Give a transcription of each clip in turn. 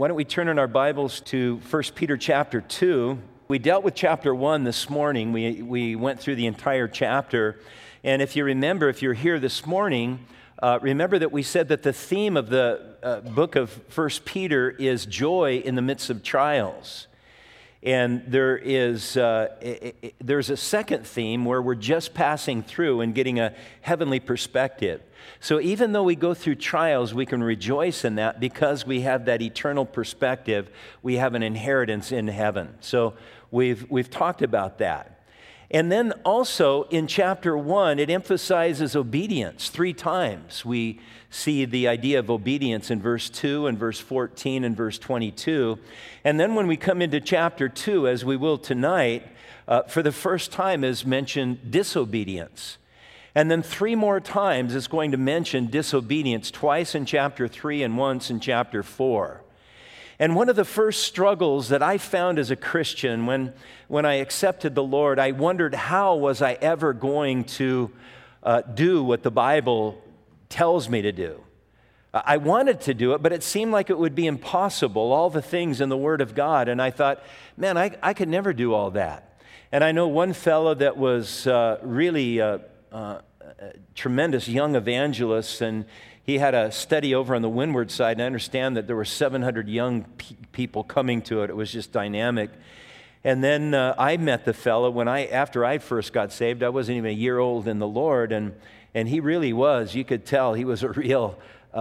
Why don't we turn in our Bibles to 1 Peter chapter 2. We dealt with chapter 1 this morning. We went through the entire chapter. And if you remember, if you're here this morning, remember that we said that the theme of the book of 1 Peter is joy in the midst of trials. And there's a second theme where we're just passing through and getting a heavenly perspective. So even though we go through trials, we can rejoice in that because we have that eternal perspective. We have an inheritance in heaven. So we've talked about that. And then also in chapter 1, it emphasizes obedience 3 times. We see the idea of obedience in verse 2 and verse 14 and verse 22. And then when we come into chapter 2, as we will tonight, for the first time is mentioned disobedience. And then 3 more times it's going to mention disobedience, twice in chapter 3 and once in chapter 4. And one of the first struggles that I found as a Christian when I accepted the Lord, I wondered how was I ever going to do what the Bible tells me to do. I wanted to do it, but it seemed like it would be impossible, all the things in the Word of God. And I thought, man, I could never do all that. And I know one fellow that was really a tremendous young evangelist, and he had a study over on the Windward side, and I understand that there were 700 young people coming to it. It was just dynamic. And then I met the fellow after I first got saved. I wasn't even a year old in the Lord, and he really was. You could tell he was a real,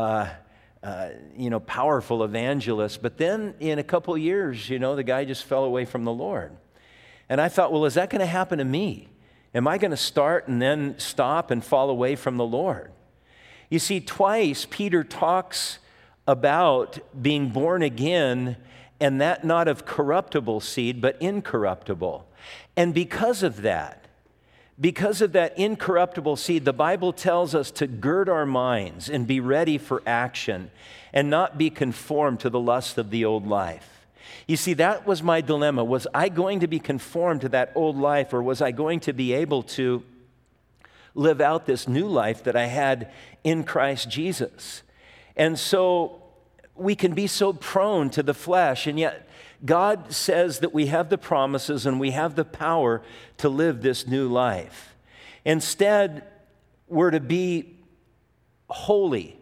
powerful evangelist. But then in a couple years, the guy just fell away from the Lord. And I thought, well, is that going to happen to me? Am I going to start and then stop and fall away from the Lord? You see, twice Peter talks about being born again, and that not of corruptible seed, but incorruptible. And because of that incorruptible seed, the Bible tells us to gird our minds and be ready for action and not be conformed to the lust of the old life. You see, that was my dilemma. Was I going to be conformed to that old life, or was I going to be able to live out this new life that I had in Christ Jesus? And so we can be so prone to the flesh, and yet God says that we have the promises and we have the power to live this new life. Instead, we're to be holy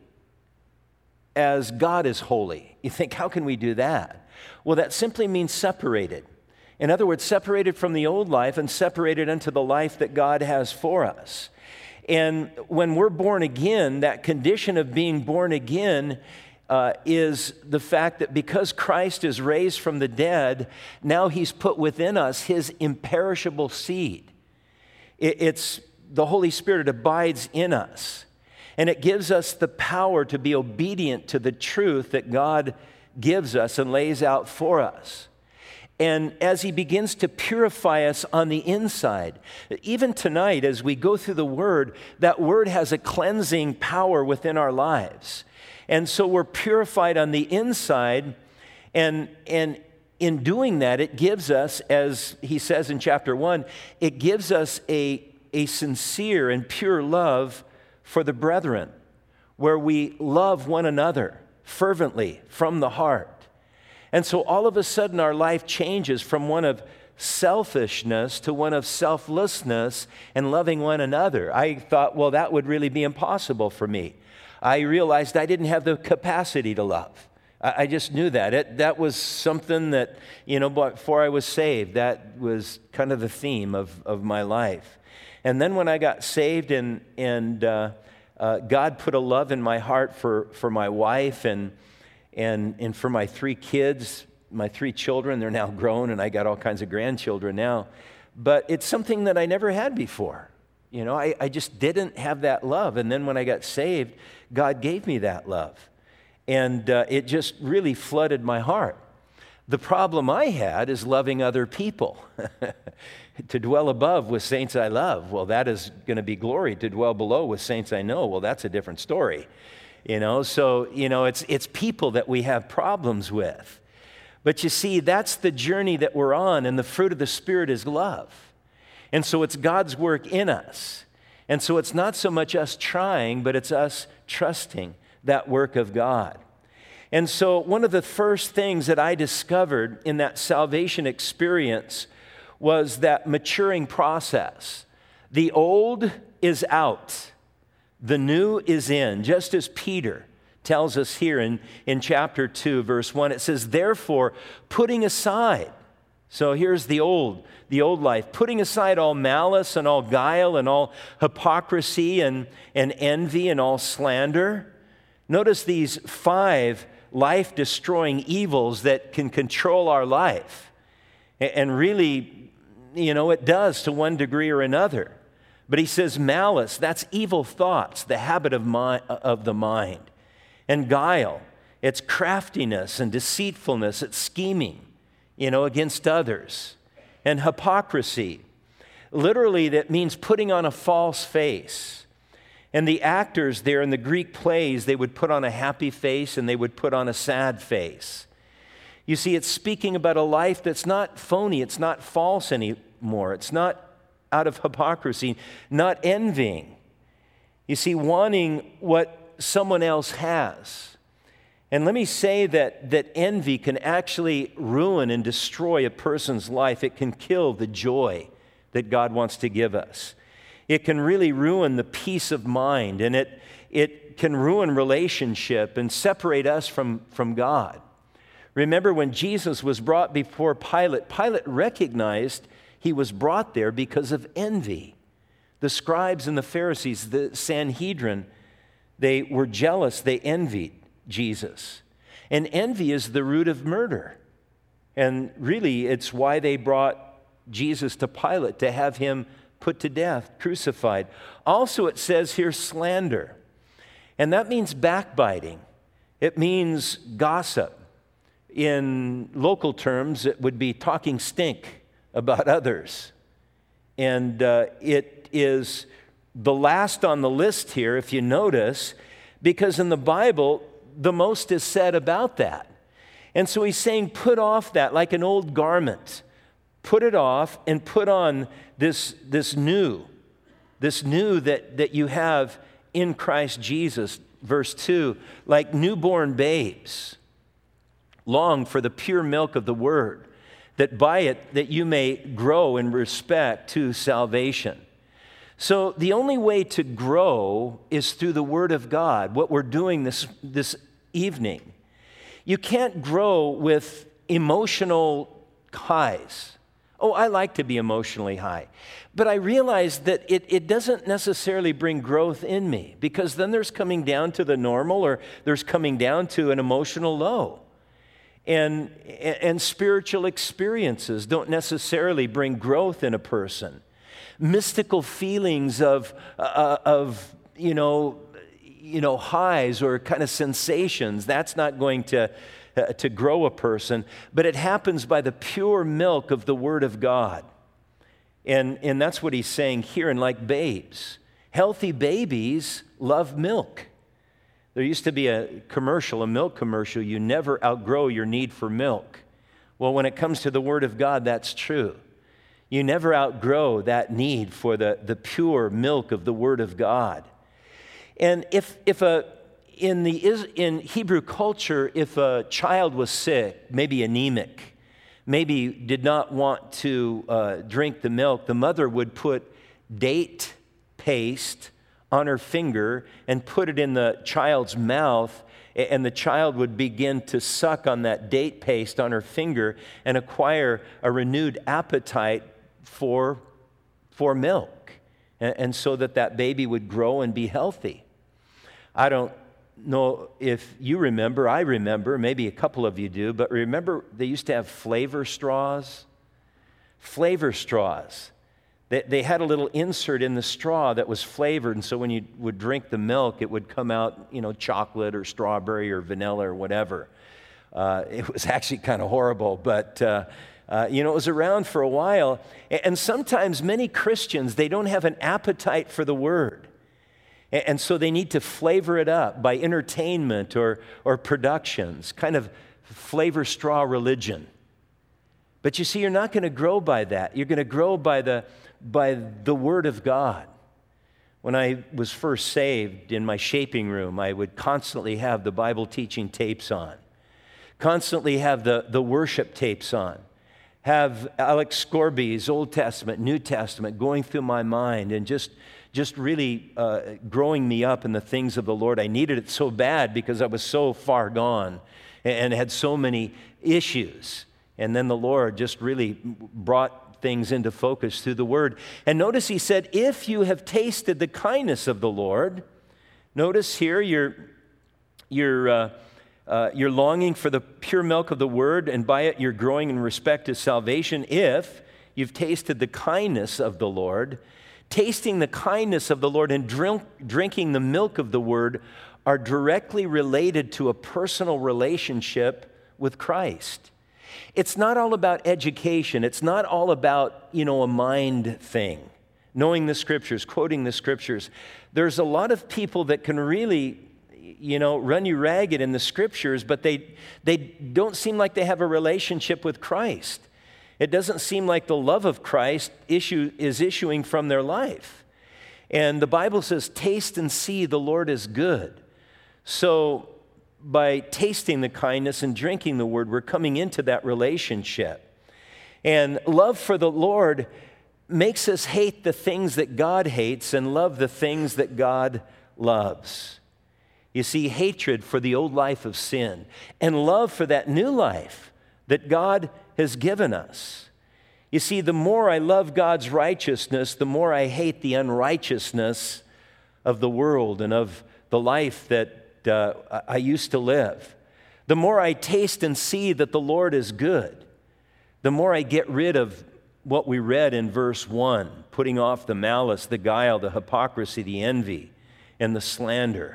as God is holy. You think, how can we do that? Well, that simply means separated. In other words, separated from the old life and separated unto the life that God has for us. And when we're born again, that condition of being born again is the fact that because Christ is raised from the dead, now he's put within us his imperishable seed. It's the Holy Spirit abides in us, and it gives us the power to be obedient to the truth that God gives us and lays out for us. And as he begins to purify us on the inside, even tonight as we go through the Word, that Word has a cleansing power within our lives. And so we're purified on the inside, and in doing that, it gives us, as he says in chapter 1, it gives us a sincere and pure love for the brethren, where we love one another fervently from the heart. And so all of a sudden our life changes from one of selfishness to one of selflessness and loving one another. I thought, well, that would really be impossible for me. I realized I didn't have the capacity to love. I just knew that. That was something that, before I was saved, that was kind of the theme of my life. And then when I got saved and God put a love in my heart for my wife and for my 3 kids, my 3 children. They're now grown, and I got all kinds of grandchildren now. But it's something that I never had before. I just didn't have that love. And then when I got saved, God gave me that love. And it just really flooded my heart. The problem I had is loving other people. To dwell above with saints I love, well, that is going to be glory. To dwell below with saints I know, well, that's a different story. So it's people that we have problems with. But you see, that's the journey that we're on, and the fruit of the Spirit is love. And so it's God's work in us. And so it's not so much us trying, but it's us trusting that work of God. And so one of the first things that I discovered in that salvation experience was that maturing process. The old is out, the new is in, just as Peter tells us here in chapter 2, verse 1. It says, therefore, putting aside, so here's the old life, putting aside all malice and all guile and all hypocrisy and envy and all slander. Notice these 5 life-destroying evils that can control our life. And really, it does to one degree or another. But he says malice, that's evil thoughts, the habit of the mind. And guile, it's craftiness and deceitfulness, it's scheming, against others. And hypocrisy, literally that means putting on a false face. And the actors there in the Greek plays, they would put on a happy face and they would put on a sad face. You see, it's speaking about a life that's not phony, it's not false anymore, it's not out of hypocrisy, not envying. You see, wanting what someone else has. And let me say that envy can actually ruin and destroy a person's life. It can kill the joy that God wants to give us. It can really ruin the peace of mind, and it can ruin relationship and separate us from God. Remember when Jesus was brought before Pilate, Pilate recognized he was brought there because of envy. The scribes and the Pharisees, the Sanhedrin, they were jealous, they envied Jesus. And envy is the root of murder. And really, it's why they brought Jesus to Pilate, to have him put to death, crucified. Also, it says here slander. And that means backbiting. It means gossip. In local terms, it would be talking stink about others. And it is the last on the list here, if you notice, because in the Bible, the most is said about that. And so he's saying, put off that like an old garment. Put it off and put on this new that you have in Christ Jesus. Verse 2, like newborn babes, long for the pure milk of the word, that by it that you may grow in respect to salvation. So the only way to grow is through the Word of God, what we're doing this evening. You can't grow with emotional highs. Oh, I like to be emotionally high. But I realize that it doesn't necessarily bring growth in me, because then there's coming down to the normal, or there's coming down to an emotional low. And spiritual experiences don't necessarily bring growth in a person. Mystical feelings of highs or kind of sensations, that's not going to grow a person, but it happens by the pure milk of the Word of God. And that's what he's saying here. And like babes, healthy babies love milk. There used to be a milk commercial, you never outgrow your need for milk. Well, when it comes to the Word of God, that's true. You never outgrow that need for the pure milk of the Word of God. And in Hebrew culture, if a child was sick, maybe anemic, maybe did not want to drink the milk, the mother would put date paste on her finger and put it in the child's mouth, and the child would begin to suck on that date paste on her finger and acquire a renewed appetite for milk, and so that baby would grow and be healthy. I don't know if you remember, I remember, maybe a couple of you do, but remember they used to have flavor straws? Flavor straws. They had a little insert in the straw that was flavored, and so when you would drink the milk, it would come out, chocolate or strawberry or vanilla or whatever. It was actually kind of horrible, but it was around for a while. And sometimes many Christians, they don't have an appetite for the Word. And so they need to flavor it up by entertainment or productions, kind of flavor straw religion. But you see, you're not going to grow by that. You're going to grow by the Word of God. When I was first saved in my shaping room, I would constantly have the Bible teaching tapes on, constantly have the worship tapes on, have Alex Scorby's Old Testament, New Testament going through my mind and just really growing me up in the things of the Lord. I needed it so bad because I was so far gone and had so many issues. And then the Lord just really brought things into focus through the Word. And notice he said, if you have tasted the kindness of the Lord, notice here you're longing for the pure milk of the Word, and by it you're growing in respect to salvation. If you've tasted the kindness of the Lord, tasting the kindness of the Lord and drinking the milk of the Word are directly related to a personal relationship with Christ. It's not all about education. It's not all about, a mind thing, knowing the Scriptures, quoting the Scriptures. There's a lot of people that can really, run you ragged in the Scriptures, but they don't seem like they have a relationship with Christ. It doesn't seem like the love of Christ is issuing from their life. And the Bible says, taste and see the Lord is good. So by tasting the kindness and drinking the Word, we're coming into that relationship. And love for the Lord makes us hate the things that God hates and love the things that God loves. You see, hatred for the old life of sin and love for that new life that God has given us. You see, the more I love God's righteousness, the more I hate the unrighteousness of the world and of the life that I used to live. The more I taste and see that the Lord is good, the more I get rid of what we read in verse 1, putting off the malice, the guile, the hypocrisy, the envy, and the slander.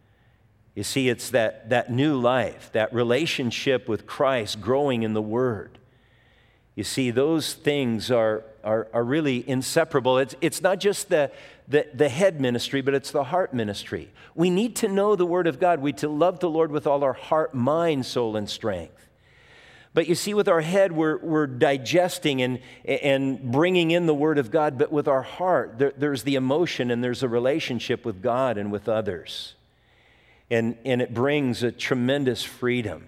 You see, it's that new life, that relationship with Christ growing in the Word. You see, those things are really inseparable. It's not just the head ministry, but it's the heart ministry. We need to know the Word of God. We need to love the Lord with all our heart, mind, soul, and strength. But you see, with our head, we're digesting and bringing in the Word of God, but with our heart, there's the emotion and there's a relationship with God and with others. And it brings a tremendous freedom.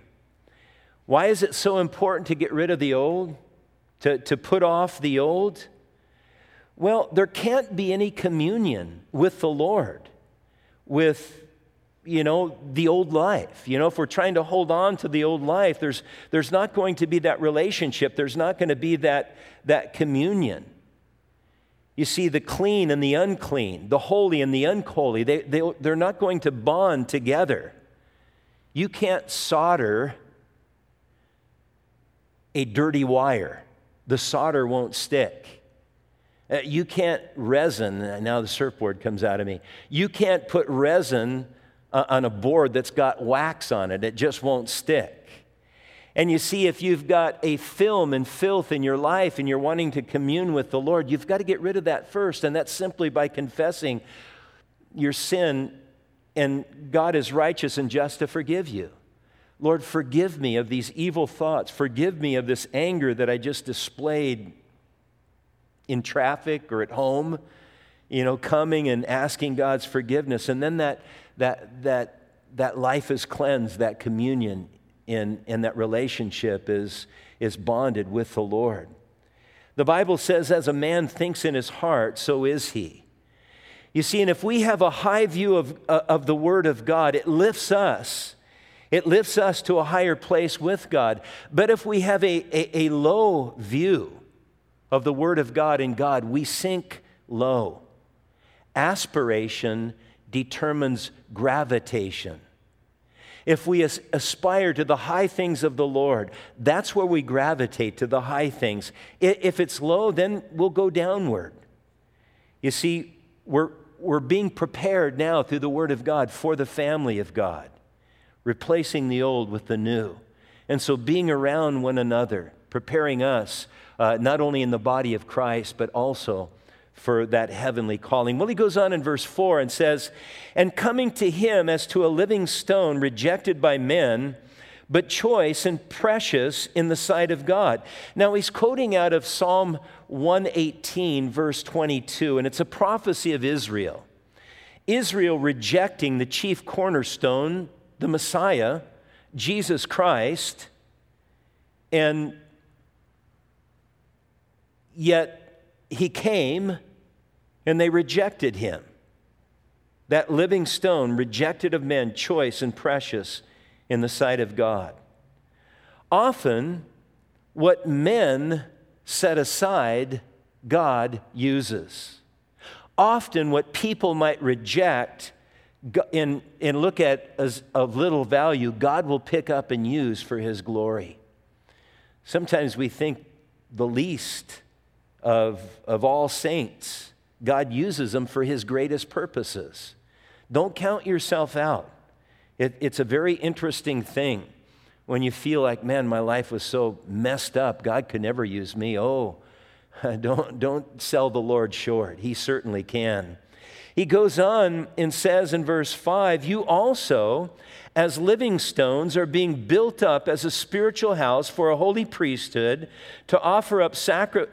Why is it so important to get rid of the old? To put off the old? Well, there can't be any communion with the Lord with, the old life. If we're trying to hold on to the old life, there's not going to be that relationship. There's not going to be that communion. You see, the clean and the unclean, the holy and the unholy, they're not going to bond together. You can't solder a dirty wire. The solder won't stick. You can't resin, now the surfboard comes out of me. You can't put resin on a board that's got wax on it. It just won't stick. And you see, if you've got a film and filth in your life and you're wanting to commune with the Lord, you've got to get rid of that first. And that's simply by confessing your sin, and God is righteous and just to forgive you. Lord, forgive me of these evil thoughts. Forgive me of this anger that I just displayed in traffic or at home, coming and asking God's forgiveness. And then that life is cleansed, that communion and that relationship is bonded with the Lord. The Bible says, as a man thinks in his heart, so is he. You see, and if we have a high view of the Word of God, it lifts us. It lifts us to a higher place with God. But if we have a low view of the Word of God in God, we sink low. Aspiration determines gravitation. If we aspire to the high things of the Lord, that's where we gravitate, to the high things. If it's low, then we'll go downward. You see, we're being prepared now through the Word of God for the family of God, replacing the old with the new. And so being around one another, preparing us, not only in the body of Christ, but also for that heavenly calling. Well, he goes on in verse 4 and says, and coming to him as to a living stone rejected by men, but choice and precious in the sight of God. Now he's quoting out of Psalm 118, verse 22, and it's a prophecy of Israel. Israel rejecting the chief cornerstone, the Messiah, Jesus Christ, and yet he came and they rejected him. That living stone, rejected of men, choice and precious in the sight of God. Often, what men set aside, God uses. Often, what people might reject and look at as of little value, God will pick up and use for his glory. Sometimes we think the least of all saints, God uses them for his greatest purposes. Don't count yourself out. It's a very interesting thing when you feel like, man, my life was so messed up, God could never use me. Oh, don't sell the Lord short. He certainly can. He goes on and says in verse 5, you also, as living stones, are being built up as a spiritual house for a holy priesthood to offer up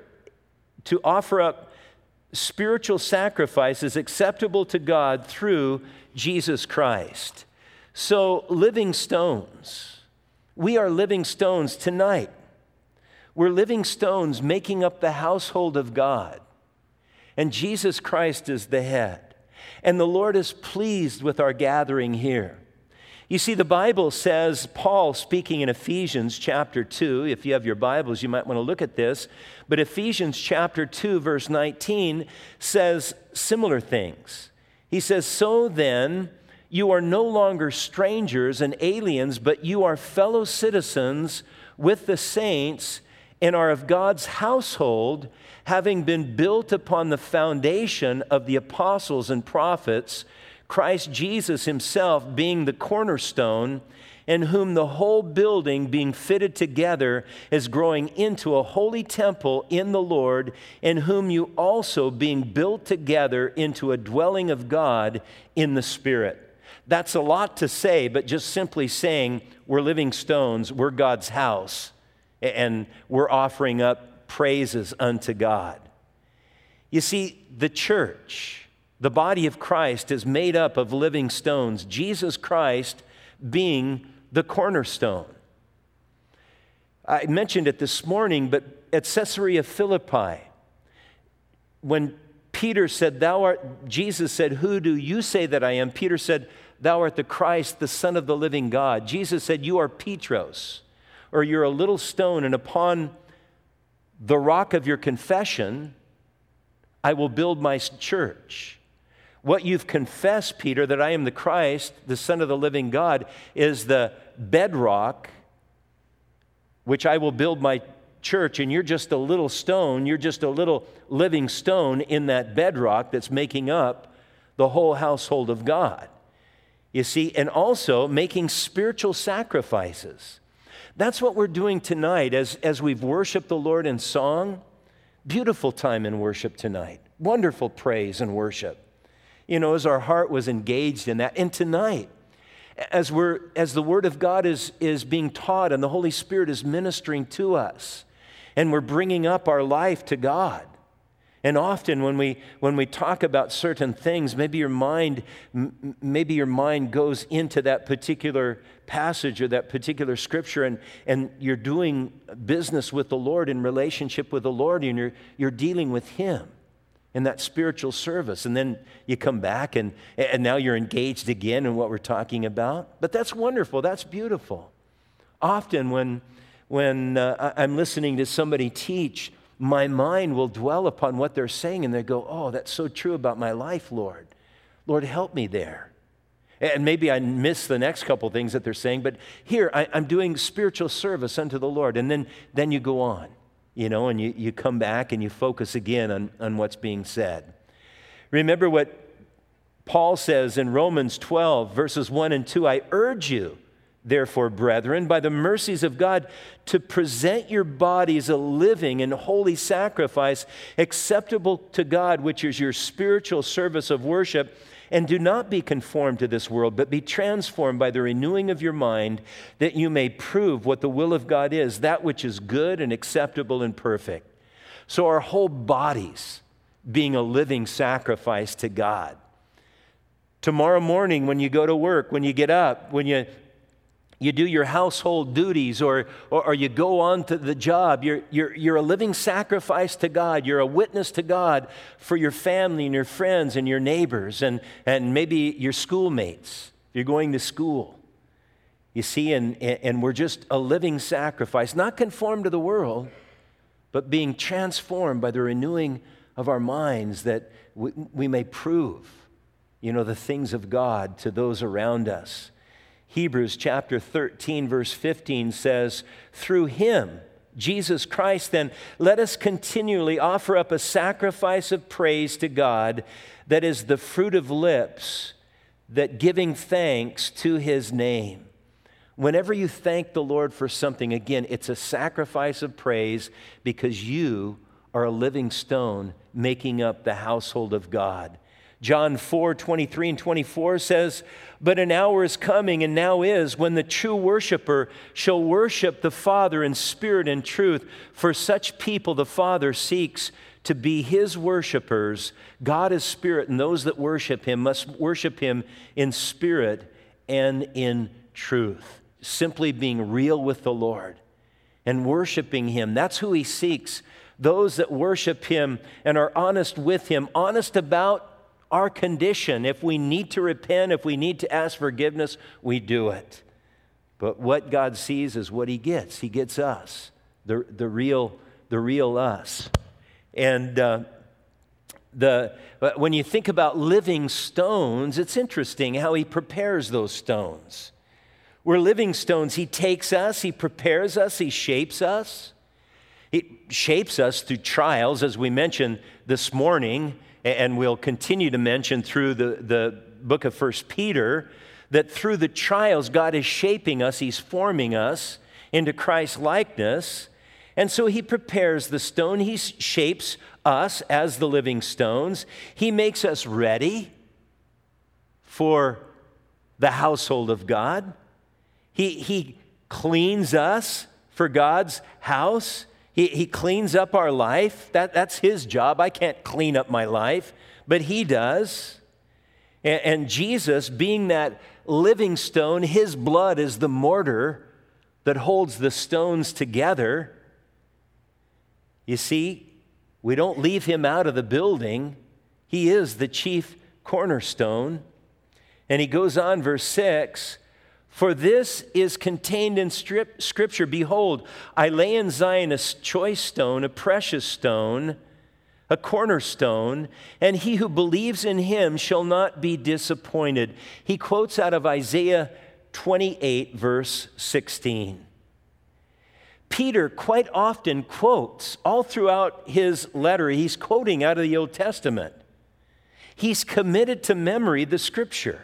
spiritual sacrifices acceptable to God through Jesus Christ. So, living stones. We are living stones tonight. We're living stones making up the household of God. And Jesus Christ is the head. And the Lord is pleased with our gathering here. You see, the Bible says, Paul speaking in Ephesians chapter 2, if you have your Bibles, you might want to look at this, but Ephesians chapter 2, verse 19 says similar things. He says, so then, you are no longer strangers and aliens, but you are fellow citizens with the saints and are of God's household, having been built upon the foundation of the apostles and prophets, Christ Jesus himself being the cornerstone, in whom the whole building being fitted together is growing into a holy temple in the Lord, in whom you also being built together into a dwelling of God in the Spirit. That's a lot to say, but just simply saying we're living stones, we're God's house, and we're offering up praises unto God. You see, the church, the body of Christ, is made up of living stones, Jesus Christ being the cornerstone. I mentioned it this morning, but at Caesarea Philippi, when Peter said, Jesus said, who do you say that I am? Peter said, thou art the Christ, the Son of the living God. Jesus said, you are Petros, or you're a little stone, and upon the rock of your confession, I will build my church. What you've confessed, Peter, that I am the Christ, the Son of the living God, is the bedrock which I will build my church, and you're just a little stone, you're just a little living stone in that bedrock that's making up the whole household of God. You see, and also making spiritual sacrifices. That's what we're doing tonight as we've worshiped the Lord in song. Beautiful time in worship tonight. Wonderful praise and worship. You know, as our heart was engaged in that. And tonight, as the Word of God is being taught and the Holy Spirit is ministering to us, and we're bringing up our life to God. And often when we talk about certain things, maybe your mind goes into that particular passage or that particular scripture, and you're doing business with the Lord, in relationship with the Lord, and you're dealing with Him in that spiritual service. And then you come back and now you're engaged again in what we're talking about. But that's wonderful. That's beautiful. Often when I'm listening to somebody teach, my mind will dwell upon what they're saying, and they go, oh, that's so true about my life, Lord. Lord, help me there. And maybe I miss the next couple things that they're saying, but here I'm doing spiritual service unto the Lord. And then you go on, you know, and you come back and you focus again on what's being said. Remember what Paul says in Romans 12, verses 1 and 2, I urge you, therefore, brethren, by the mercies of God, to present your bodies a living and holy sacrifice acceptable to God, which is your spiritual service of worship. And do not be conformed to this world, but be transformed by the renewing of your mind, that you may prove what the will of God is, that which is good and acceptable and perfect. So our whole bodies being a living sacrifice to God. Tomorrow morning when you go to work, when you get up, when you do your household duties or you go on to the job, you're a living sacrifice to God. You're a witness to God for your family and your friends and your neighbors and maybe your schoolmates. You're going to school. You see, and we're just a living sacrifice, not conformed to the world, but being transformed by the renewing of our minds that we may prove, the things of God to those around us. Hebrews chapter 13, verse 15 says, through him, Jesus Christ, then, let us continually offer up a sacrifice of praise to God that is the fruit of lips that giving thanks to his name. Whenever you thank the Lord for something, again, it's a sacrifice of praise because you are a living stone making up the household of God. John 4:23 and 24 says, but an hour is coming and now is when the true worshiper shall worship the Father in spirit and truth. For such people the Father seeks to be his worshipers. God is spirit, and those that worship him must worship him in spirit and in truth. Simply being real with the Lord and worshiping him. That's who he seeks. Those that worship him and are honest with him, honest about our condition. If we need to repent, if we need to ask forgiveness, we do it. But what God sees is what he gets. He gets us, the real us. And when you think about living stones, it's interesting how he prepares those stones. We're living stones. He takes us, he prepares us, he shapes us. He shapes us through trials, as we mentioned this morning, and we'll continue to mention through the book of 1 Peter, that through the trials, God is shaping us, he's forming us into Christ's likeness. And so he prepares the stone, he shapes us as the living stones. He makes us ready for the household of God. He cleans us for God's house. He cleans up our life. That's his job. I can't clean up my life, but he does. And Jesus, being that living stone, his blood is the mortar that holds the stones together. You see, we don't leave him out of the building. He is the chief cornerstone. And he goes on, verse 6, for this is contained in Scripture. Behold, I lay in Zion a choice stone, a precious stone, a cornerstone, and he who believes in him shall not be disappointed. He quotes out of Isaiah 28, verse 16. Peter quite often quotes, all throughout his letter, he's quoting out of the Old Testament. He's committed to memory the Scripture.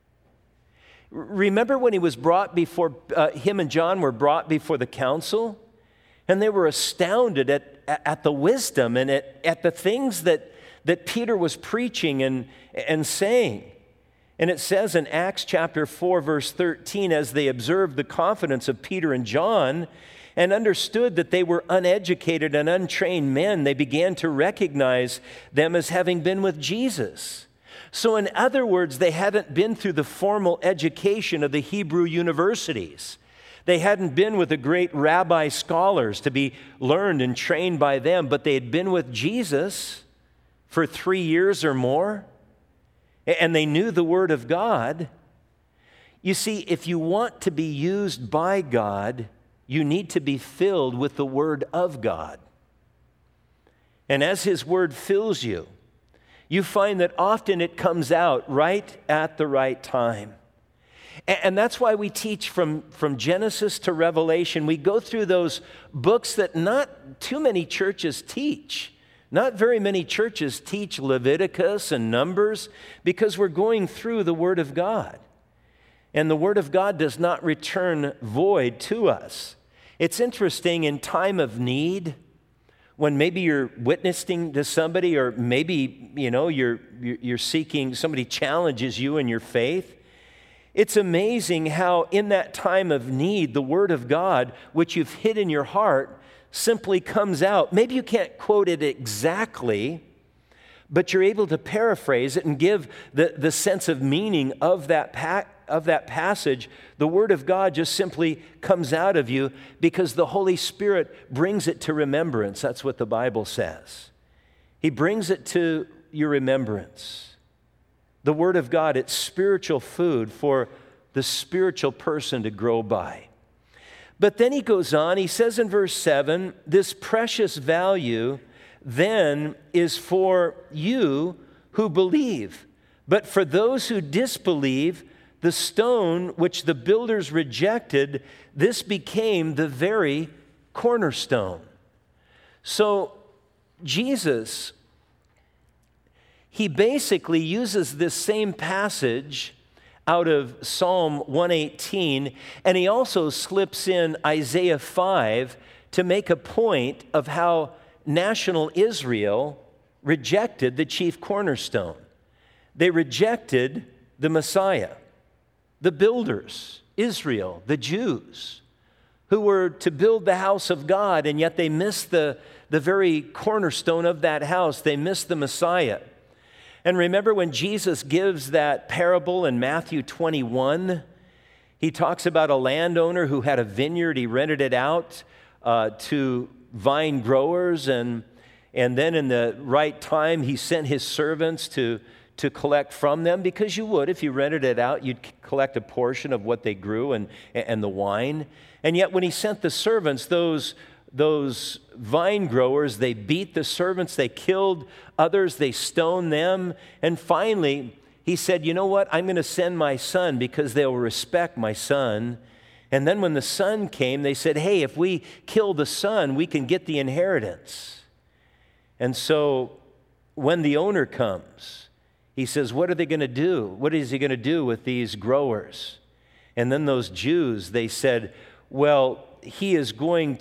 Remember when he was brought before, him and John were brought before the council? And they were astounded at the wisdom and at the things that Peter was preaching and saying. And it says in Acts chapter 4, verse 13, as they observed the confidence of Peter and John and understood that they were uneducated and untrained men, they began to recognize them as having been with Jesus. So in other words, they hadn't been through the formal education of the Hebrew universities. They hadn't been with the great rabbi scholars to be learned and trained by them, but they had been with Jesus for 3 years or more, and they knew the Word of God. You see, if you want to be used by God, you need to be filled with the Word of God. And as His Word fills you, you find that often it comes out right at the right time. And that's why we teach from Genesis to Revelation. We go through those books that not too many churches teach. Not very many churches teach Leviticus and Numbers because we're going through the Word of God. And the Word of God does not return void to us. It's interesting, in time of need, when maybe you're witnessing to somebody, or maybe, you're seeking, somebody challenges you in your faith, it's amazing how in that time of need, the Word of God, which you've hid in your heart, simply comes out. Maybe you can't quote it exactly, but you're able to paraphrase it and give the sense of meaning of that passage. The Word of God just simply comes out of you because the Holy Spirit brings it to remembrance. That's what the Bible says. He brings it to your remembrance. The Word of God, it's spiritual food for the spiritual person to grow by. But then he goes on, he says in verse 7, this precious value then is for you who believe. But for those who disbelieve, the stone which the builders rejected, this became the very cornerstone. So Jesus, he basically uses this same passage out of Psalm 118, and he also slips in Isaiah 5 to make a point of how national Israel rejected the chief cornerstone. They rejected the Messiah, the builders, Israel, the Jews, who were to build the house of God, and yet they missed the very cornerstone of that house. They missed the Messiah. And remember when Jesus gives that parable in Matthew 21, he talks about a landowner who had a vineyard. He rented it out to vine growers, and then in the right time, he sent his servants to collect from them, because you would, if you rented it out, you'd collect a portion of what they grew and the wine. And yet when he sent the servants, those vine growers, they beat the servants, they killed others, they stoned them, and finally he said, you know what, I'm going to send my son because they'll respect my son. And then when the son came, they said, hey, if we kill the son, we can get the inheritance. And so when the owner comes, he says, what are they going to do? What is he going to do with these growers? And then those Jews, they said, well, those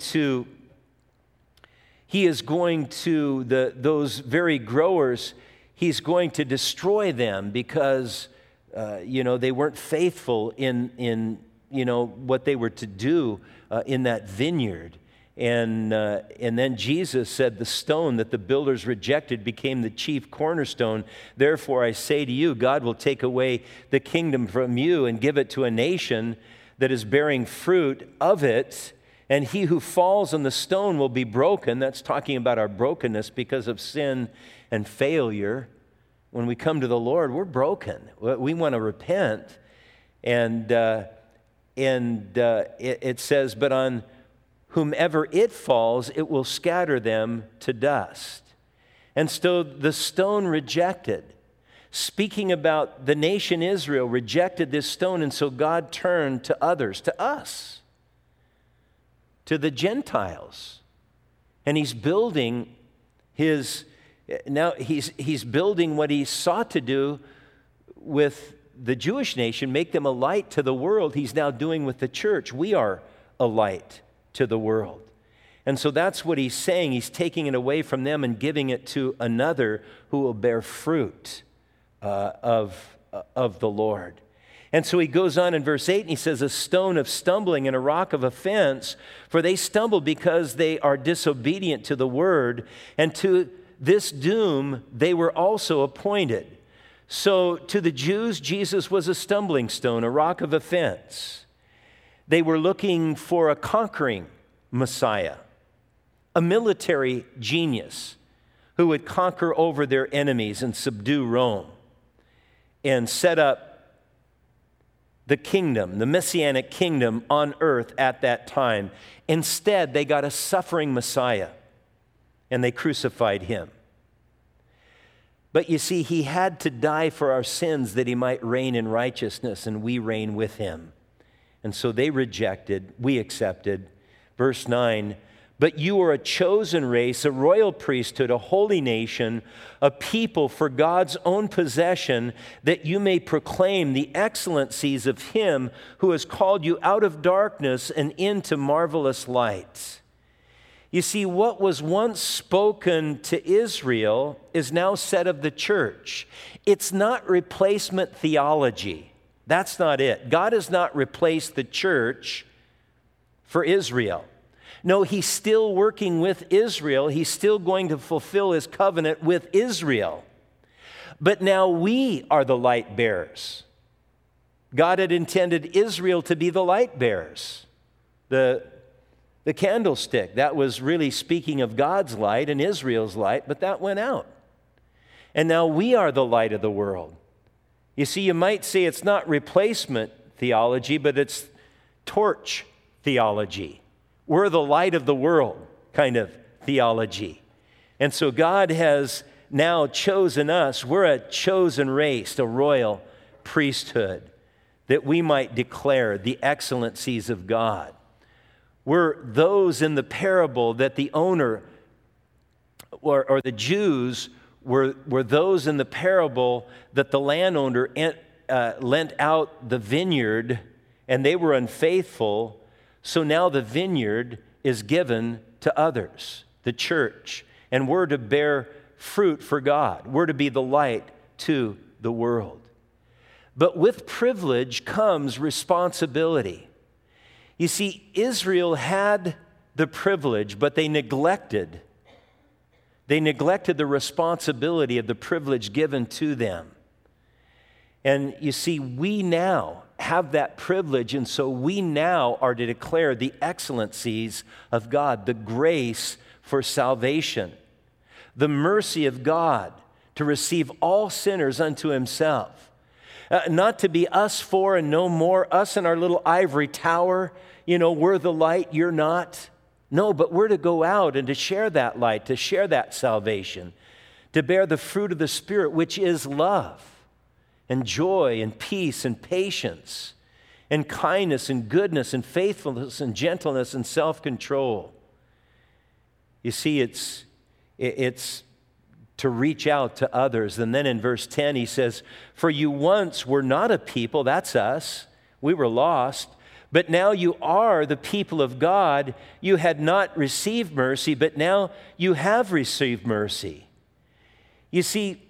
very growers, he's going to destroy them because, they weren't faithful in what they were to do in that vineyard. And then Jesus said, the stone that the builders rejected became the chief cornerstone. Therefore, I say to you, God will take away the kingdom from you and give it to a nation that is bearing fruit of it. And he who falls on the stone will be broken. That's talking about our brokenness because of sin and failure. When we come to the Lord, we're broken. We want to repent. And it says, but on whomever it falls, it will scatter them to dust. And so the stone rejected. Speaking about the nation Israel rejected this stone, and so God turned to others, to us, to the Gentiles. And he's building he's building what he sought to do with the Jewish nation, make them a light to the world. He's now doing with the church. We are a light to the world. And so that's what he's saying. He's taking it away from them and giving it to another who will bear fruit of the Lord. And so he goes on in verse 8 and he says, a stone of stumbling and a rock of offense, for they stumbled because they are disobedient to the word, and to this doom they were also appointed. So to the Jews, Jesus was a stumbling stone, a rock of offense. They were looking for a conquering Messiah, a military genius who would conquer over their enemies and subdue Rome and set up the kingdom, the messianic kingdom on earth at that time. Instead, they got a suffering Messiah and they crucified him. But you see, he had to die for our sins that he might reign in righteousness, and we reign with him. And so they rejected, we accepted. Verse 9, but you are a chosen race, a royal priesthood, a holy nation, a people for God's own possession, that you may proclaim the excellencies of him who has called you out of darkness and into marvelous light. You see, what was once spoken to Israel is now said of the church. It's not replacement theology. That's not it. God has not replaced the church for Israel. No, he's still working with Israel. He's still going to fulfill his covenant with Israel. but now we are the light bearers. God had intended Israel to be the light bearers. The candlestick, that was really speaking of God's light and Israel's light, but that went out. And now we are the light of the world. You see, you might say it's not replacement theology, but it's torch theology. We're the light of the world kind of theology. And so God has now chosen us. We're a chosen race, a royal priesthood, that we might declare the excellencies of God. We're those in the parable that the owner or the Jews were those in the parable that the landowner lent out the vineyard, and they were unfaithful. So now the vineyard is given to others, the church, and we're to bear fruit for God. We're to be the light to the world. But with privilege comes responsibility. You see, Israel had the privilege, but they neglected the responsibility of the privilege given to them. And you see, we now have that privilege, and so we now are to declare the excellencies of God, the grace for salvation, the mercy of God to receive all sinners unto himself. Not to be us four and no more, us in our little ivory tower, we're the light, you're not. No, but we're to go out and to share that light, to share that salvation, to bear the fruit of the Spirit, which is love and joy and peace and patience and kindness and goodness and faithfulness and gentleness and self-control. You see, it's to reach out to others. And then in verse 10 he says, "For you once were not a people," that's us, we were lost, "but now you are the people of God. You had not received mercy, but now you have received mercy." You see,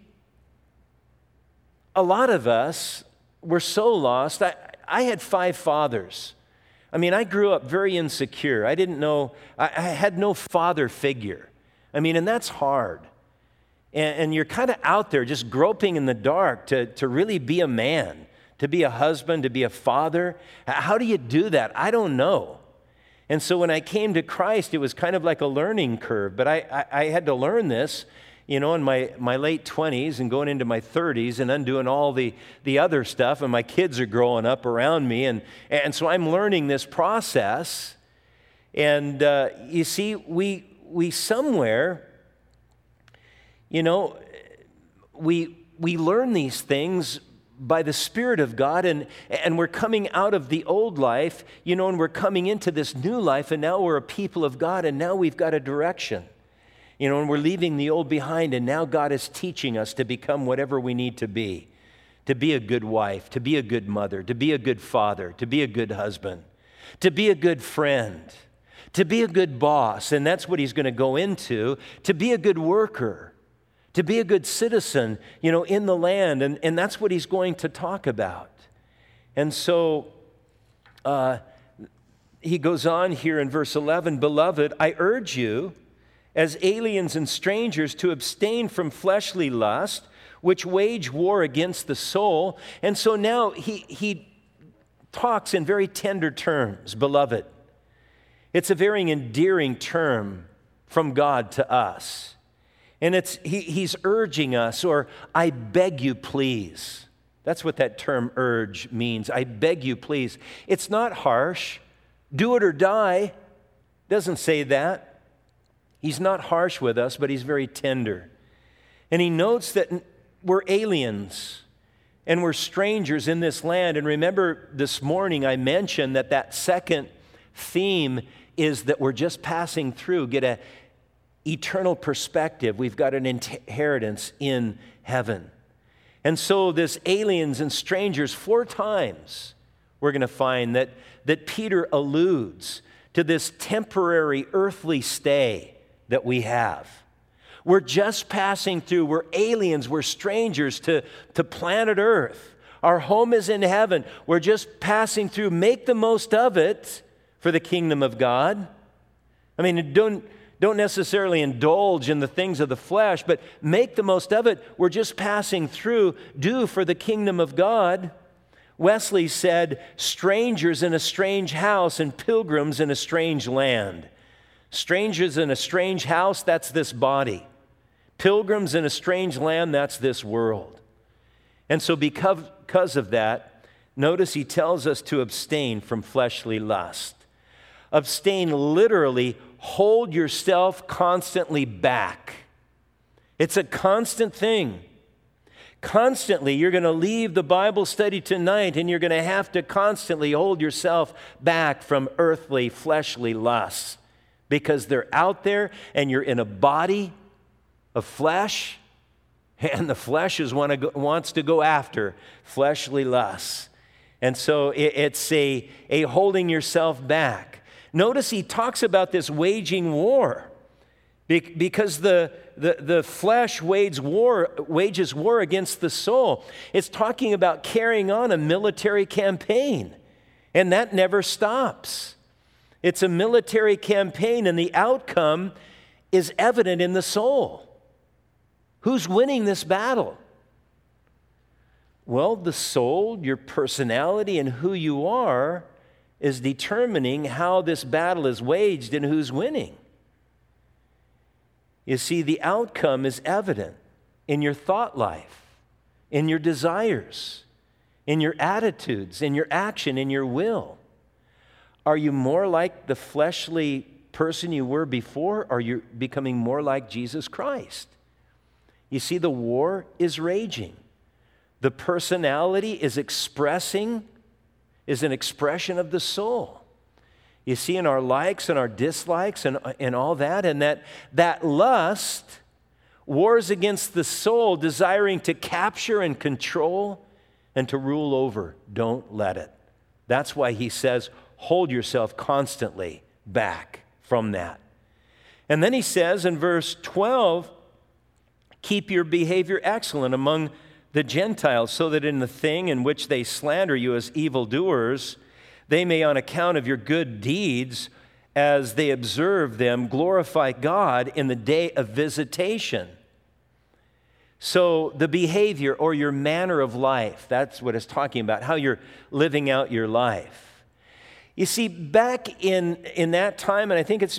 a lot of us were so lost. I had 5 fathers. I grew up very insecure. I didn't know, I had no father figure. And that's hard. And you're kind of out there just groping in the dark to really be a man, to be a husband, to be a father. How do you do that? I don't know. And so when I came to Christ, it was kind of like a learning curve. But I had to learn this, in my late 20s and going into my 30s and undoing all the other stuff. And my kids are growing up around me. And so I'm learning this process. And you see, we somewhere, we learn these things by the Spirit of God, and we're coming out of the old life, and we're coming into this new life, and now we're a people of God, and now we've got a direction, and we're leaving the old behind, and now God is teaching us to become whatever we need to be a good wife, to be a good mother, to be a good father, to be a good husband, to be a good friend, to be a good boss, and that's what he's going to go into, to be a good worker, to be a good citizen, in the land. And that's what he's going to talk about. And so he goes on here in verse 11, "Beloved, I urge you, as aliens and strangers, to abstain from fleshly lust, which wage war against the soul." And so now he talks in very tender terms, beloved. It's a very endearing term from God to us. And he's urging us, or "I beg you, please." That's what that term urge means. I beg you, please. It's not harsh. Do it or die. Doesn't say that. He's not harsh with us, but he's very tender. And he notes that we're aliens and we're strangers in this land. And remember this morning I mentioned that second theme is that we're just passing through, get a eternal perspective. We've got an inheritance in heaven. And so this aliens and strangers, 4 times we're going to find that Peter alludes to this temporary earthly stay that we have. We're just passing through. We're aliens. We're strangers to planet Earth. Our home is in heaven. We're just passing through. Make the most of it for the kingdom of God. Don't necessarily indulge in the things of the flesh, but make the most of it. We're just passing through. Do for the kingdom of God. Wesley said, strangers in a strange house and pilgrims in a strange land. Strangers in a strange house, that's this body. Pilgrims in a strange land, that's this world. And so because of that, notice he tells us to abstain from fleshly lust. Abstain literally, hold yourself constantly back. It's a constant thing. Constantly, you're going to leave the Bible study tonight and you're going to have to constantly hold yourself back from earthly, fleshly lusts because they're out there and you're in a body of flesh, and the flesh wants to go after fleshly lusts. And so it's a holding yourself back. Notice he talks about this waging war because the flesh wages war against the soul. It's talking about carrying on a military campaign, and that never stops. It's a military campaign, and the outcome is evident in the soul. Who's winning this battle? Well, the soul, your personality, and who you are is determining how this battle is waged and who's winning. You see, the outcome is evident in your thought life, in your desires, in your attitudes, in your action, in your will. Are you more like the fleshly person you were before, or are you becoming more like Jesus Christ? You see, the war is raging. The personality is an expression of the soul. You see, in our likes and our dislikes and all that, and that lust wars against the soul, desiring to capture and control and to rule over. Don't let it. That's why he says, hold yourself constantly back from that. And then he says in verse 12, keep your behavior excellent among the Gentiles, so that in the thing in which they slander you as evildoers, they may, on account of your good deeds, as they observe them, glorify God in the day of visitation. So the behavior or your manner of life, that's what it's talking about, how you're living out your life. You see, back in that time, and I think it's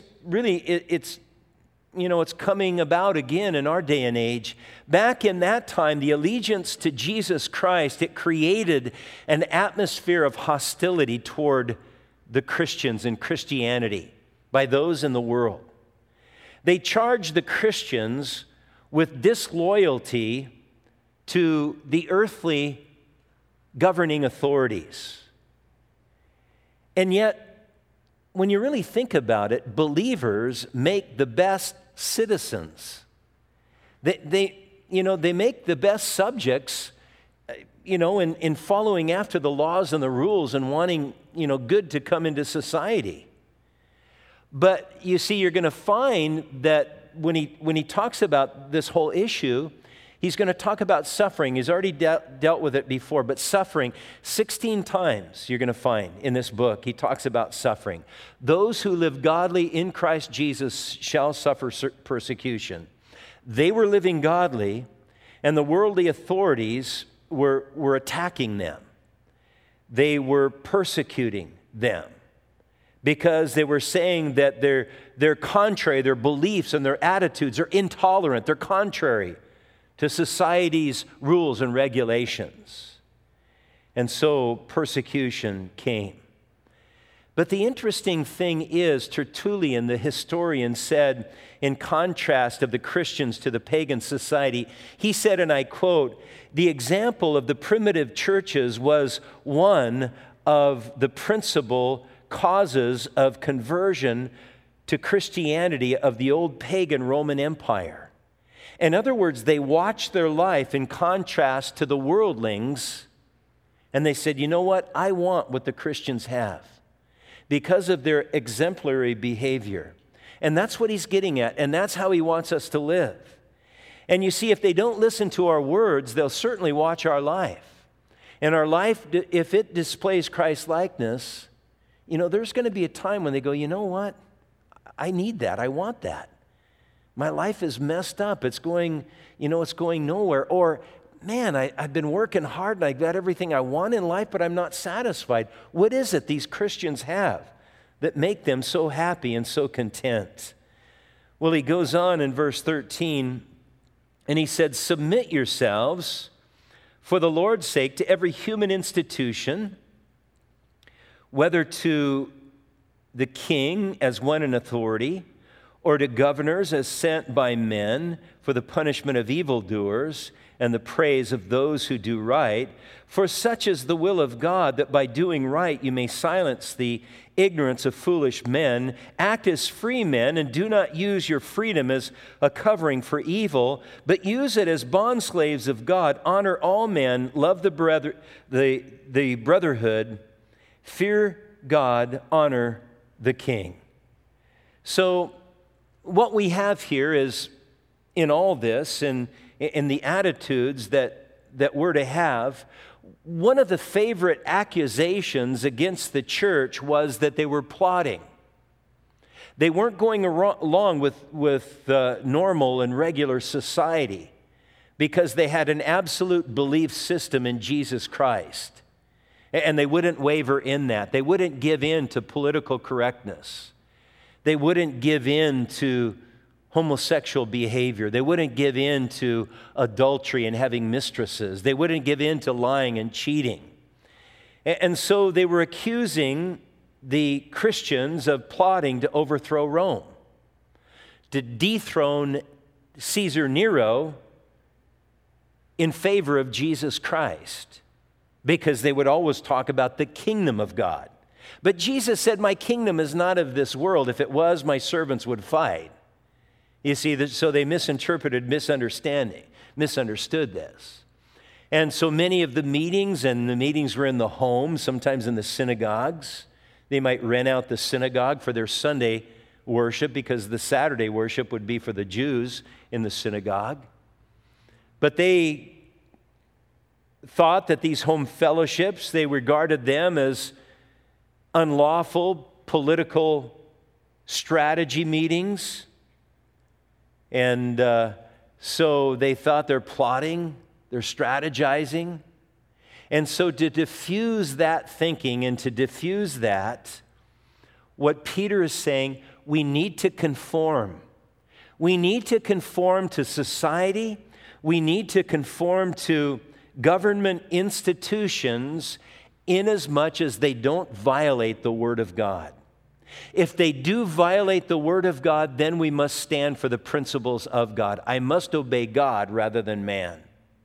coming about again in our day and age. Back in that time, the allegiance to Jesus Christ, it created an atmosphere of hostility toward the Christians and Christianity by those in the world. They charged the Christians with disloyalty to the earthly governing authorities. And yet, when you really think about it, believers make the best citizens. They make the best subjects, in following after the laws and the rules and wanting, good to come into society. But you see, you're going to find that when he talks about this whole issue, he's going to talk about suffering. He's already dealt with it before, but suffering, 16 times you're going to find in this book, he talks about suffering. Those who live godly in Christ Jesus shall suffer persecution. They were living godly, and the worldly authorities were attacking them. They were persecuting them because they were saying that they're contrary, their beliefs and their attitudes are intolerant, they're contrary to society's rules and regulations. And so persecution came. But the interesting thing is, Tertullian, the historian, said, in contrast of the Christians to the pagan society, he said, and I quote, the example of the primitive churches was one of the principal causes of conversion to Christianity of the old pagan Roman Empire. In other words, they watched their life in contrast to the worldlings, and they said, you know what? I want what the Christians have because of their exemplary behavior. And that's what he's getting at, and that's how he wants us to live. And you see, if they don't listen to our words, they'll certainly watch our life. And our life, if it displays Christ-likeness, there's going to be a time when they go, you know what? I need that. I want that. My life is messed up. It's going nowhere. Or, man, I've been working hard and I've got everything I want in life, but I'm not satisfied. What is it these Christians have that make them so happy and so content? Well, he goes on in verse 13, and he said, submit yourselves for the Lord's sake to every human institution, whether to the king as one in authority, or to governors as sent by men for the punishment of evildoers and the praise of those who do right. For such is the will of God, that by doing right you may silence the ignorance of foolish men. Act as free men, and do not use your freedom as a covering for evil, but use it as bondslaves of God. Honor all men, love the brotherhood, fear God, honor the king. So what we have here is, in all this, and in the attitudes that we're to have, one of the favorite accusations against the church was that they were plotting. They weren't going along with normal and regular society because they had an absolute belief system in Jesus Christ. And they wouldn't waver in that. They wouldn't give in to political correctness. They wouldn't give in to homosexual behavior. They wouldn't give in to adultery and having mistresses. They wouldn't give in to lying and cheating. And so they were accusing the Christians of plotting to overthrow Rome, to dethrone Caesar Nero in favor of Jesus Christ, because they would always talk about the kingdom of God. But Jesus said, my kingdom is not of this world. If it was, my servants would fight. You see, so they misunderstood this. And so many of the meetings were in the home, sometimes in the synagogues. They might rent out the synagogue for their Sunday worship, because the Saturday worship would be for the Jews in the synagogue. But they thought that these home fellowships, they regarded them as unlawful political strategy meetings. And so they thought they're plotting, they're strategizing. And so to diffuse that thinking and to diffuse that, what Peter is saying, we need to conform. We need to conform to society. We need to conform to government institutions inasmuch as they don't violate the Word of God. If they do violate the Word of God, then we must stand for the principles of God. I must obey God rather than man.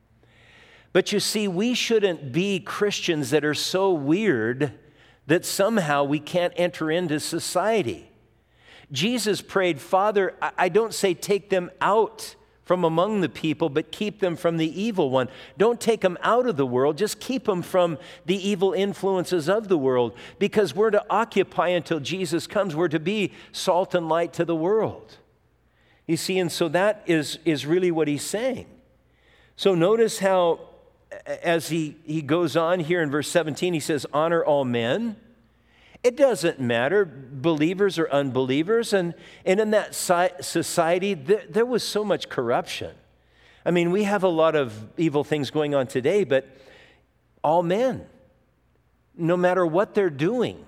But you see, we shouldn't be Christians that are so weird that somehow we can't enter into society. Jesus prayed, Father, I don't say take them out from among the people, but keep them from the evil one. Don't take them out of the world, just keep them from the evil influences of the world, because we're to occupy until Jesus comes. We're to be salt and light to the world. You see, and so that is really what he's saying. So notice how, as he goes on here in verse 17, he says, honor all men. It doesn't matter, believers or unbelievers. And in that society, there was so much corruption. I mean, we have a lot of evil things going on today, but all men, no matter what they're doing.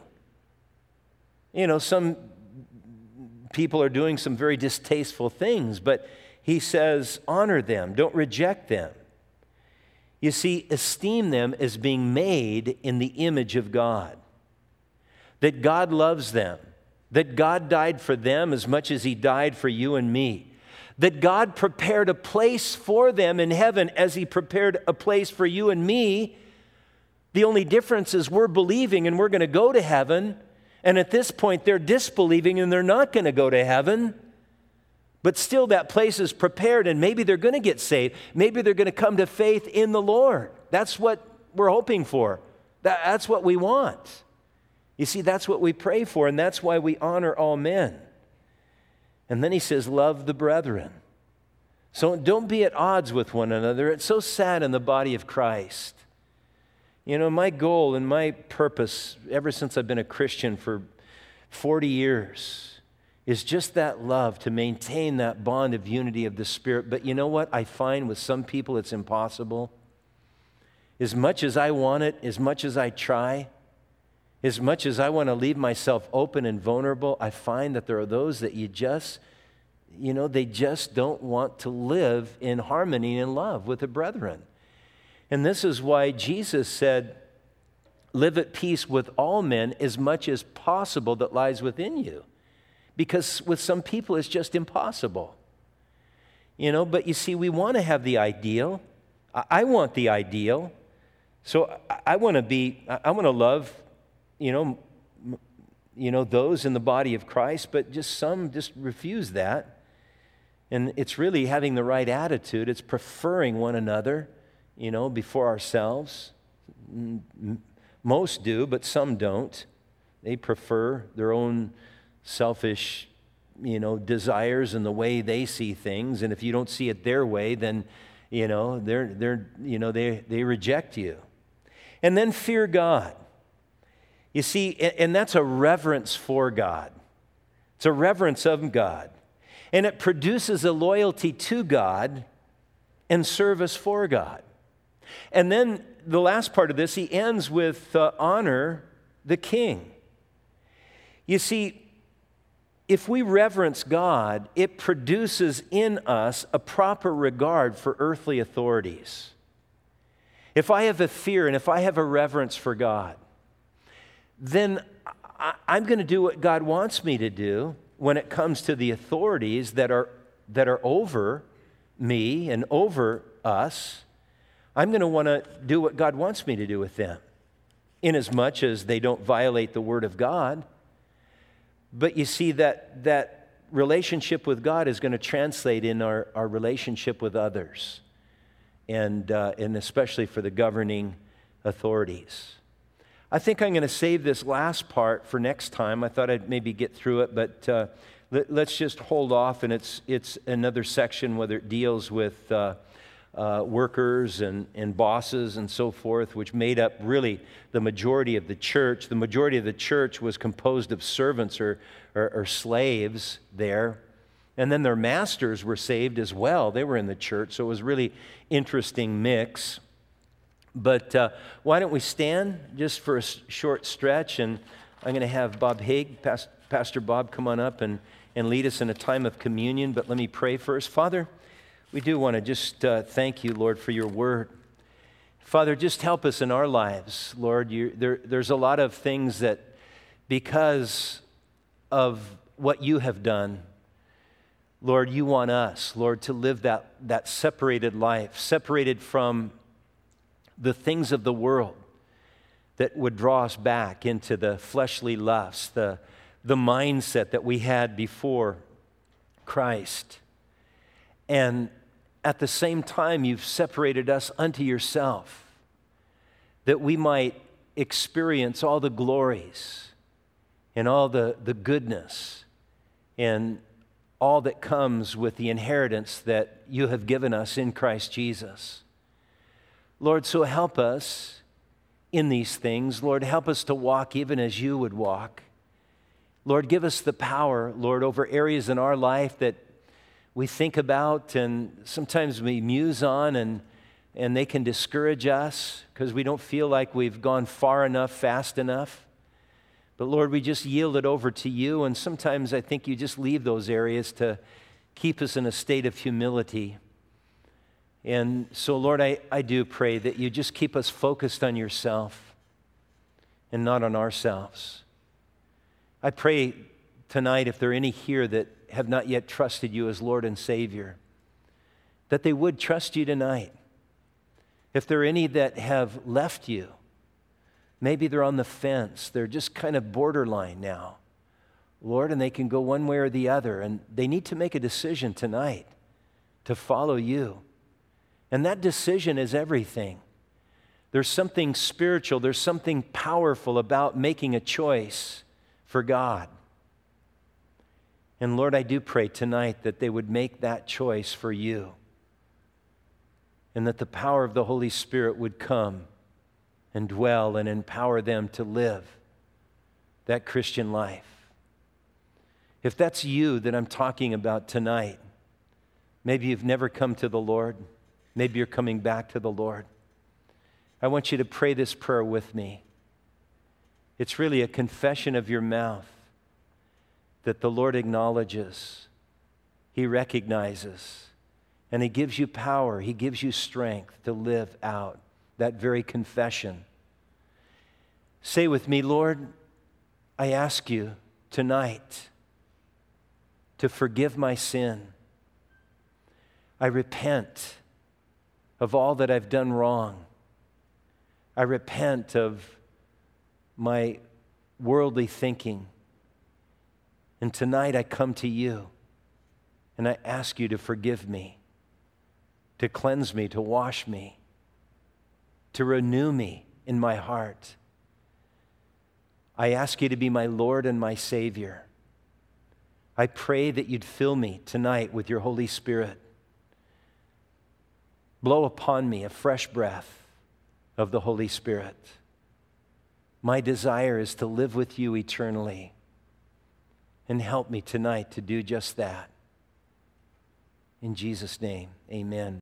You know, some people are doing some very distasteful things, but he says, honor them, don't reject them. You see, esteem them as being made in the image of God. That God loves them, that God died for them as much as he died for you and me, that God prepared a place for them in heaven as he prepared a place for you and me. The only difference is we're believing and we're going to go to heaven, and at this point they're disbelieving and they're not going to go to heaven. But still that place is prepared, and maybe they're going to get saved. Maybe they're going to come to faith in the Lord. That's what we're hoping for. That's what we want. You see, that's what we pray for, and that's why we honor all men. And then he says, love the brethren. So don't be at odds with one another. It's so sad in the body of Christ. You know, my goal and my purpose ever since I've been a Christian for 40 years is just that love to maintain that bond of unity of the Spirit. But you know what I find with some people it's impossible? As much as I want it, as much as I try, as much as I want to leave myself open and vulnerable, I find that there are those that they just don't want to live in harmony and love with the brethren. And this is why Jesus said, live at peace with all men as much as possible that lies within you. Because with some people it's just impossible. But you see, we want to have the ideal. I want the ideal. So I want to love, those in the body of Christ, but some refuse that. And it's really having the right attitude. It's preferring one another, before ourselves. Most do, but some don't. They prefer their own selfish, desires and the way they see things. And if you don't see it their way, then, they reject you. And then fear God. You see, and that's a reverence for God. It's a reverence of God. And it produces a loyalty to God and service for God. And then the last part of this, he ends with honor the king. You see, if we reverence God, it produces in us a proper regard for earthly authorities. If I have a fear and if I have a reverence for God, then I'm going to do what God wants me to do when it comes to the authorities that are over me and over us. I'm going to want to do what God wants me to do with them, inasmuch as they don't violate the Word of God. But you see, that relationship with God is going to translate in our relationship with others, and especially for the governing authorities. I think I'm going to save this last part for next time. I thought I'd maybe get through it, but let's just hold off, and it's another section, whether it deals with workers and bosses and so forth, which made up really the majority of the church. The majority of the church was composed of servants or slaves there. And then their masters were saved as well. They were in the church, so it was really interesting mix. But why don't we stand just for a short stretch, and I'm going to have Bob Haig, Pastor Bob, come on up and lead us in a time of communion. But let me pray first. Father, we do want to just thank you, Lord, for your word. Father, just help us in our lives, Lord. There's a lot of things that, because of what you have done, Lord, you want us, Lord, to live that separated life, separated from the things of the world that would draw us back into the fleshly lusts, the mindset that we had before Christ. And at the same time, you've separated us unto yourself, that we might experience all the glories and all the goodness and all that comes with the inheritance that you have given us in Christ Jesus. Lord, so help us in these things. Lord, help us to walk even as you would walk. Lord, give us the power, Lord, over areas in our life that we think about and sometimes we muse on, and they can discourage us because we don't feel like we've gone far enough, fast enough. But Lord, we just yield it over to you, and sometimes I think you just leave those areas to keep us in a state of humility. And so, Lord, I do pray that you just keep us focused on yourself and not on ourselves. I pray tonight, if there are any here that have not yet trusted you as Lord and Savior, that they would trust you tonight. If there are any that have left you, maybe they're on the fence, they're just kind of borderline now, Lord, and they can go one way or the other, and they need to make a decision tonight to follow you. And that decision is everything. There's something spiritual, there's something powerful about making a choice for God. And Lord, I do pray tonight that they would make that choice for you, and that the power of the Holy Spirit would come and dwell and empower them to live that Christian life. If that's you that I'm talking about tonight, maybe you've never come to the Lord. Maybe you're coming back to the Lord. I want you to pray this prayer with me. It's really a confession of your mouth that the Lord acknowledges, He recognizes, and He gives you power, He gives you strength to live out that very confession. Say with me, Lord, I ask you tonight to forgive my sin. I repent of all that I've done wrong. I repent of my worldly thinking. And tonight I come to you and I ask you to forgive me, to cleanse me, to wash me, to renew me in my heart. I ask you to be my Lord and my Savior. I pray that you'd fill me tonight with your Holy Spirit. Blow upon me a fresh breath of the Holy Spirit. My desire is to live with you eternally. And help me tonight to do just that. In Jesus' name, amen.